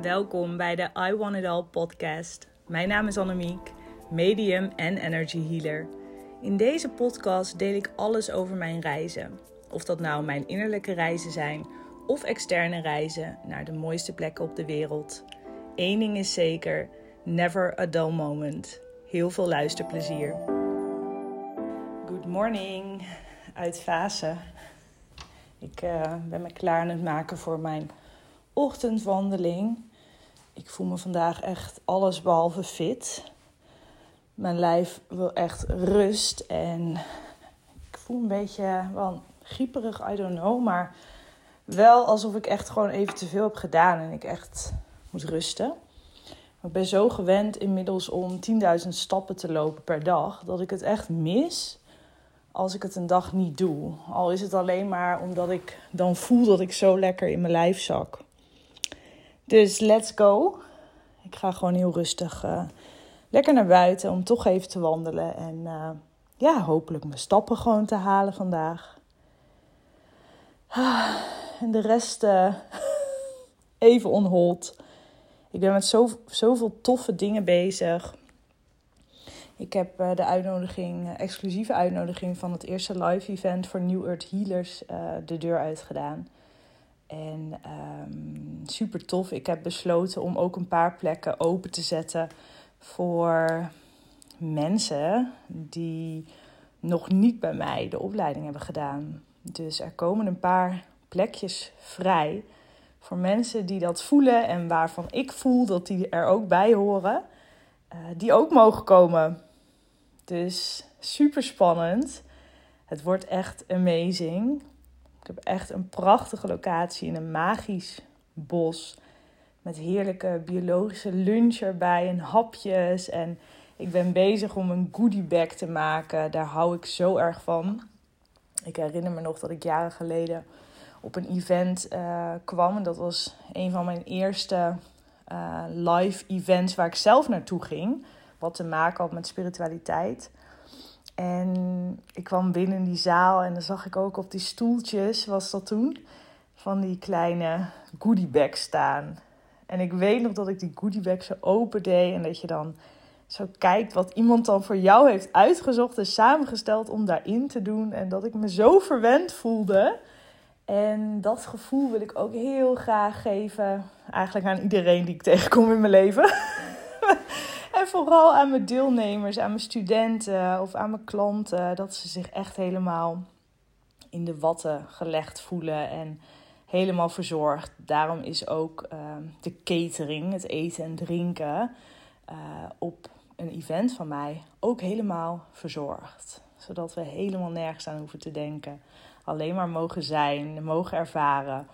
Welkom bij de I Want It All podcast. Mijn naam is Annemiek, medium en energy healer. In deze podcast deel ik alles over mijn reizen. Of dat nou mijn innerlijke reizen zijn of externe reizen naar de mooiste plekken op de wereld. Eén ding is zeker, never a dull moment. Heel veel luisterplezier. Good morning uit Vaassen. Ik ben me klaar aan het maken voor mijn ochtendwandeling. Ik voel me vandaag echt allesbehalve fit. Mijn lijf wil echt rust en ik voel een beetje wel grieperig, I don't know. Maar wel alsof ik echt gewoon even te veel heb gedaan en ik echt moet rusten. Ik ben zo gewend inmiddels om 10.000 stappen te lopen per dag, dat ik het echt mis als ik het een dag niet doe. Al is het alleen maar omdat ik dan voel dat ik zo lekker in mijn lijf zak. Dus let's go. Ik ga gewoon heel rustig lekker naar buiten om toch even te wandelen. En hopelijk mijn stappen gewoon te halen vandaag. En de rest even on hold. Ik ben met zoveel toffe dingen bezig. Ik heb de exclusieve uitnodiging van het eerste live event voor New Earth Healers de deur uitgedaan. En super tof. Ik heb besloten om ook een paar plekken open te zetten voor mensen die nog niet bij mij de opleiding hebben gedaan. Dus er komen een paar plekjes vrij voor mensen die dat voelen en waarvan ik voel dat die er ook bij horen. Die ook mogen komen. Dus super spannend. Het wordt echt amazing. Ik heb echt een prachtige locatie in een magisch bos. Met heerlijke biologische lunch erbij en hapjes. En ik ben bezig om een goodie bag te maken. Daar hou ik zo erg van. Ik herinner me nog dat ik jaren geleden op een event kwam. En dat was een van mijn eerste live events waar ik zelf naartoe ging. Wat te maken had met spiritualiteit. En ik kwam binnen in die zaal en dan zag ik ook op die stoeltjes, was dat toen, van die kleine goodiebags staan. En ik weet nog dat ik die goodiebags zo open deed en dat je dan zo kijkt wat iemand dan voor jou heeft uitgezocht en samengesteld om daarin te doen. En dat ik me zo verwend voelde. En dat gevoel wil ik ook heel graag geven, eigenlijk aan iedereen die ik tegenkom in mijn leven. En vooral aan mijn deelnemers, aan mijn studenten of aan mijn klanten. Dat ze zich echt helemaal in de watten gelegd voelen en helemaal verzorgd. Daarom is ook de catering, het eten en drinken op een event van mij ook helemaal verzorgd. Zodat we helemaal nergens aan hoeven te denken. Alleen maar mogen zijn, mogen ervaren.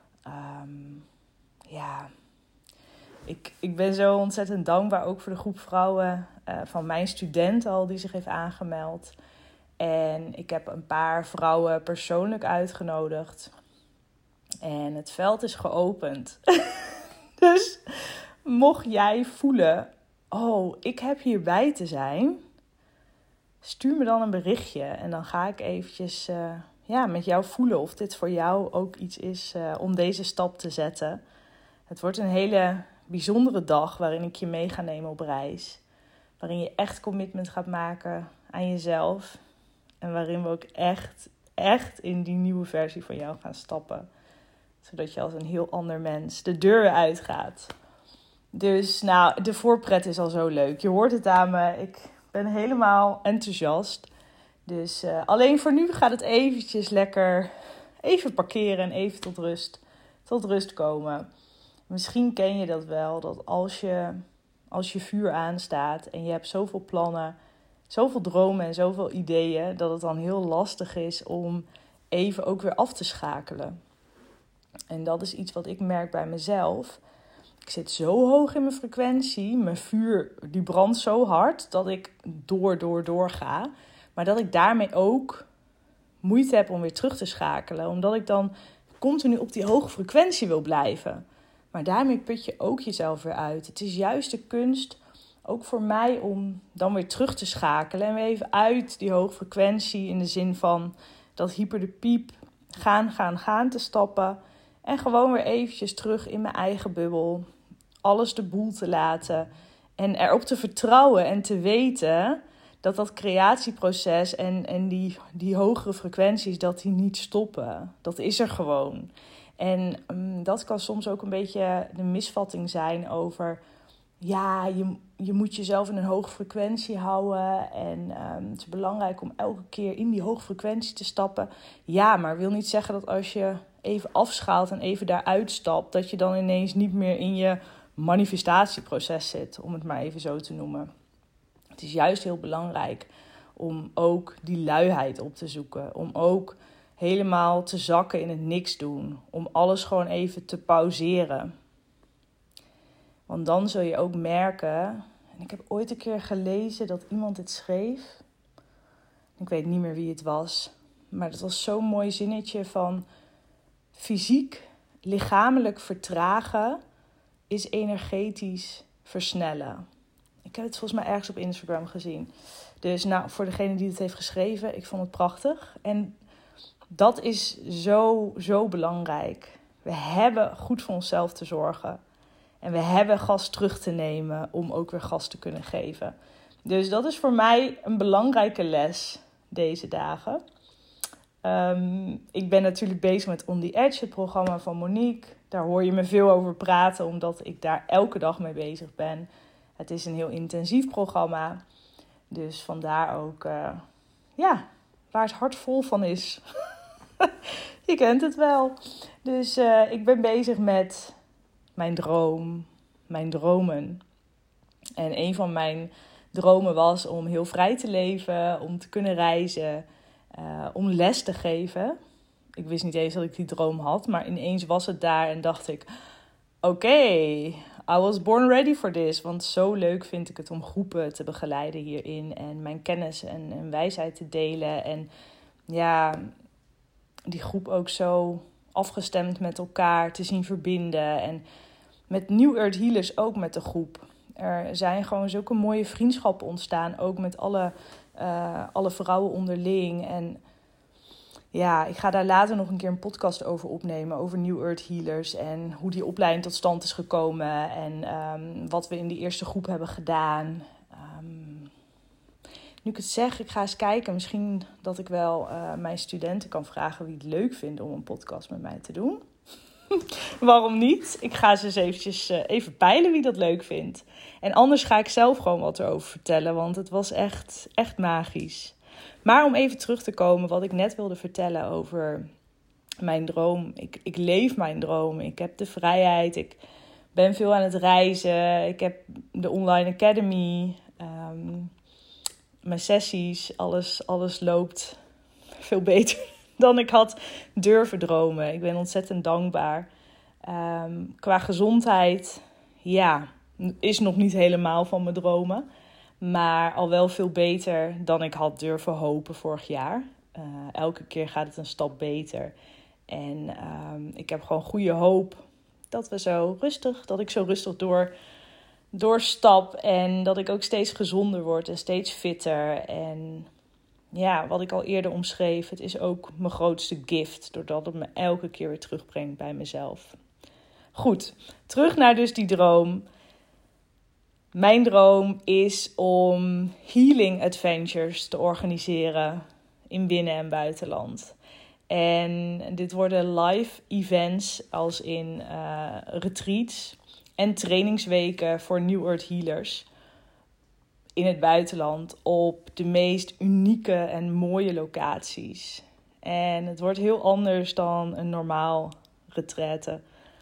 Ik ben zo ontzettend dankbaar ook voor de groep vrouwen van mijn studenten al die zich heeft aangemeld. En ik heb een paar vrouwen persoonlijk uitgenodigd. En het veld is geopend. Dus mocht jij voelen, ik heb hierbij te zijn, stuur me dan een berichtje. En dan ga ik eventjes met jou voelen of dit voor jou ook iets is om deze stap te zetten. Het wordt een hele bijzondere dag waarin ik je mee ga nemen op reis. Waarin je echt commitment gaat maken aan jezelf. En waarin we ook echt in die nieuwe versie van jou gaan stappen. Zodat je als een heel ander mens de deur uitgaat. Dus de voorpret is al zo leuk. Je hoort het aan me. Ik ben helemaal enthousiast. Dus alleen voor nu gaat het eventjes lekker even parkeren en even tot rust komen. Misschien ken je dat wel, dat als je vuur aanstaat en je hebt zoveel plannen, zoveel dromen en zoveel ideeën, dat het dan heel lastig is om even ook weer af te schakelen. En dat is iets wat ik merk bij mezelf. Ik zit zo hoog in mijn frequentie, mijn vuur die brandt zo hard dat ik door ga. Maar dat ik daarmee ook moeite heb om weer terug te schakelen, omdat ik dan continu op die hoge frequentie wil blijven. Maar daarmee put je ook jezelf weer uit. Het is juist de kunst, ook voor mij, om dan weer terug te schakelen. En weer even uit die hoge frequentie in de zin van dat hyper de piep gaan te stappen. En gewoon weer eventjes terug in mijn eigen bubbel. alles de boel te laten. En erop te vertrouwen en te weten dat creatieproces en die hogere frequenties, dat die niet stoppen. Dat is er gewoon. En dat kan soms ook een beetje de misvatting zijn over... Ja, je moet jezelf in een hoge frequentie houden. En het is belangrijk om elke keer in die hoge frequentie te stappen. Ja, maar wil niet zeggen dat als je even afschaalt en even daaruit stapt, dat je dan ineens niet meer in je manifestatieproces zit, om het maar even zo te noemen. Het is juist heel belangrijk om ook die luiheid op te zoeken. Om ook helemaal te zakken in het niks doen. Om alles gewoon even te pauzeren. Want dan zul je ook merken... En ik heb ooit een keer gelezen dat iemand dit schreef. Ik weet niet meer wie het was. Maar dat was zo'n mooi zinnetje van... Fysiek, lichamelijk vertragen is energetisch versnellen. Ik heb het volgens mij ergens op Instagram gezien. Dus nou, voor degene die het heeft geschreven, ik vond het prachtig. En dat is zo belangrijk. We hebben goed voor onszelf te zorgen. En we hebben gas terug te nemen om ook weer gas te kunnen geven. Dus dat is voor mij een belangrijke les deze dagen. Ik ben natuurlijk bezig met On The Edge, het programma van Monique. Daar hoor je me veel over praten, omdat ik daar elke dag mee bezig ben. Het is een heel intensief programma. Dus vandaar ook, waar het hart vol van is. Je kent het wel. Dus ik ben bezig met mijn droom, mijn dromen. En een van mijn dromen was om heel vrij te leven, om te kunnen reizen, om les te geven. Ik wist niet eens dat ik die droom had, maar ineens was het daar en dacht ik... Oké, I was born ready for this. Want zo leuk vind ik het om groepen te begeleiden hierin. En mijn kennis en wijsheid te delen. En ja, die groep ook zo afgestemd met elkaar te zien verbinden. En met New Earth Healers ook met de groep. Er zijn gewoon zulke mooie vriendschappen ontstaan. Ook met alle vrouwen onderling. En ja, ik ga daar later nog een keer een podcast over opnemen. Over New Earth Healers. En hoe die opleiding tot stand is gekomen. En wat we in die eerste groep hebben gedaan. Nu ik het zeg, ik ga eens kijken. Misschien dat ik wel mijn studenten kan vragen wie het leuk vinden om een podcast met mij te doen. Waarom niet? Ik ga ze eens eventjes even peilen wie dat leuk vindt. En anders ga ik zelf gewoon wat erover vertellen. Want het was echt magisch. Maar om even terug te komen wat ik net wilde vertellen over mijn droom. Ik leef mijn droom. Ik heb de vrijheid. Ik ben veel aan het reizen. Ik heb de online academy. Mijn sessies. Alles loopt veel beter dan ik had durven dromen. Ik ben ontzettend dankbaar. Qua gezondheid, ja, is nog niet helemaal van mijn dromen. Maar al wel veel beter dan ik had durven hopen vorig jaar. Elke keer gaat het een stap beter. En ik heb gewoon goede hoop dat ik zo rustig doorstap. En dat ik ook steeds gezonder word en steeds fitter. En ja, wat ik al eerder omschreef, het is ook mijn grootste gift. Doordat het me elke keer weer terugbrengt bij mezelf. Goed, terug naar dus die droom. Mijn droom is om healing adventures te organiseren in binnen- en buitenland. En dit worden live events als in retreats en trainingsweken voor New Earth Healers in het buitenland op de meest unieke en mooie locaties. En het wordt heel anders dan een normaal retraite.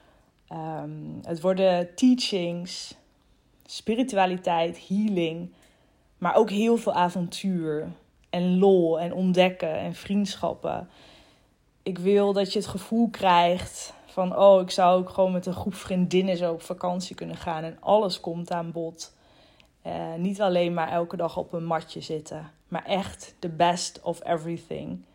Het worden teachings, spiritualiteit, healing, maar ook heel veel avontuur en lol en ontdekken en vriendschappen. Ik wil dat je het gevoel krijgt van, ik zou ook gewoon met een groep vriendinnen zo op vakantie kunnen gaan en alles komt aan bod. Niet alleen maar elke dag op een matje zitten, maar echt the best of everything.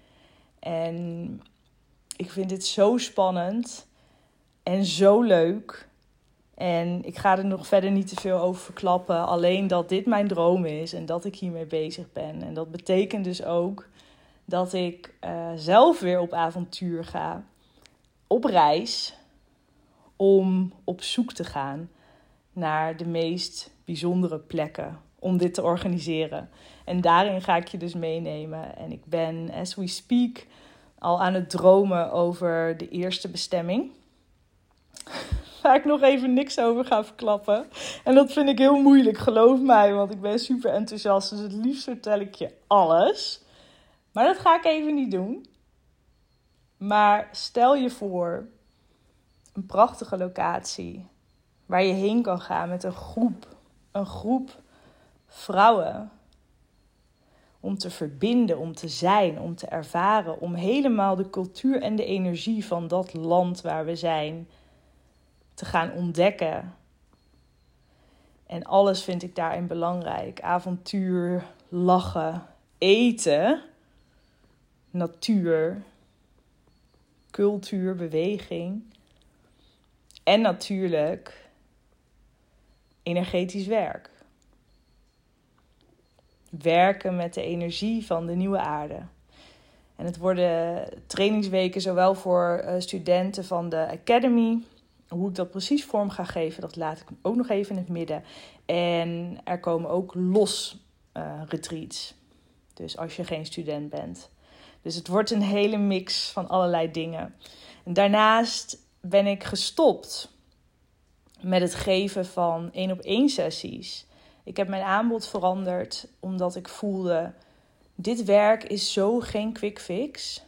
En ik vind dit zo spannend en zo leuk. En ik ga er nog verder niet te veel over verklappen. Alleen dat dit mijn droom is en dat ik hiermee bezig ben. En dat betekent dus ook dat ik zelf weer op avontuur ga. Op reis. Om op zoek te gaan naar de meest bijzondere plekken om dit te organiseren. En daarin ga ik je dus meenemen. En ik ben, as we speak, al aan het dromen over de eerste bestemming. Waar ik nog even niks over ga verklappen. En dat vind ik heel moeilijk, geloof mij. Want ik ben super enthousiast. Dus het liefst vertel ik je alles. Maar dat ga ik even niet doen. Maar stel je voor, een prachtige locatie waar je heen kan gaan met een groep vrouwen. Om te verbinden, om te zijn, om te ervaren, om helemaal de cultuur en de energie van dat land waar we zijn te gaan ontdekken. En alles vind ik daarin belangrijk. Avontuur, lachen, eten, natuur, cultuur, beweging. En natuurlijk energetisch werk. Werken met de energie van de nieuwe aarde. En het worden trainingsweken zowel voor studenten van de Academy. Hoe ik dat precies vorm ga geven, dat laat ik ook nog even in het midden. En er komen ook los retreats. Dus als je geen student bent. Dus het wordt een hele mix van allerlei dingen. En daarnaast ben ik gestopt met het geven van 1-op-1 sessies. Ik heb mijn aanbod veranderd omdat ik voelde, dit werk is zo geen quick fix.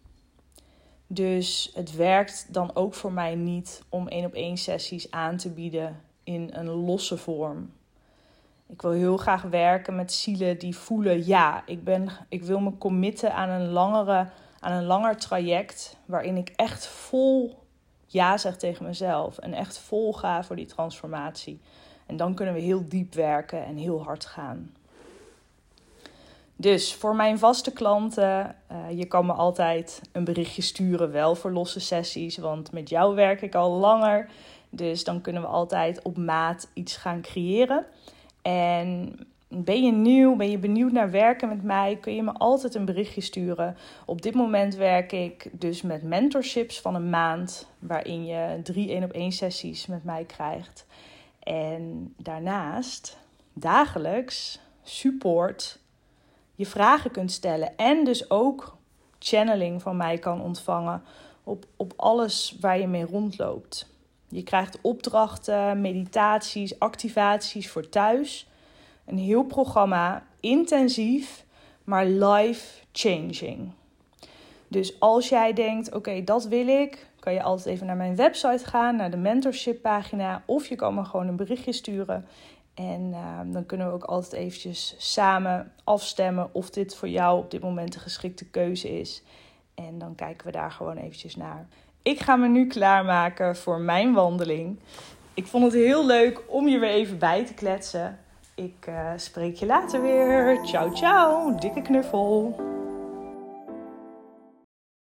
Dus het werkt dan ook voor mij niet om 1-op-1 sessies aan te bieden in een losse vorm. Ik wil heel graag werken met zielen die voelen, ja, ik wil me committen aan een langer traject waarin ik echt vol ja zeg tegen mezelf en echt vol ga voor die transformatie. En dan kunnen we heel diep werken en heel hard gaan. Dus voor mijn vaste klanten, je kan me altijd een berichtje sturen, wel voor losse sessies, want met jou werk ik al langer. Dus dan kunnen we altijd op maat iets gaan creëren. En ben je nieuw, ben je benieuwd naar werken met mij, kun je me altijd een berichtje sturen. Op dit moment werk ik dus met mentorships van een maand, waarin je 3 1-op-1 sessies met mij krijgt. En daarnaast dagelijks support, je vragen kunt stellen en dus ook channeling van mij kan ontvangen op alles waar je mee rondloopt. Je krijgt opdrachten, meditaties, activaties voor thuis. Een heel programma, intensief, maar life-changing. Dus als jij denkt, oké, dat wil ik, kan je altijd even naar mijn website gaan, naar de mentorship pagina. Of je kan me gewoon een berichtje sturen. En dan kunnen we ook altijd eventjes samen afstemmen of dit voor jou op dit moment de geschikte keuze is. En dan kijken we daar gewoon eventjes naar. Ik ga me nu klaarmaken voor mijn wandeling. Ik vond het heel leuk om je weer even bij te kletsen. Ik spreek je later weer. Ciao, ciao. Dikke knuffel.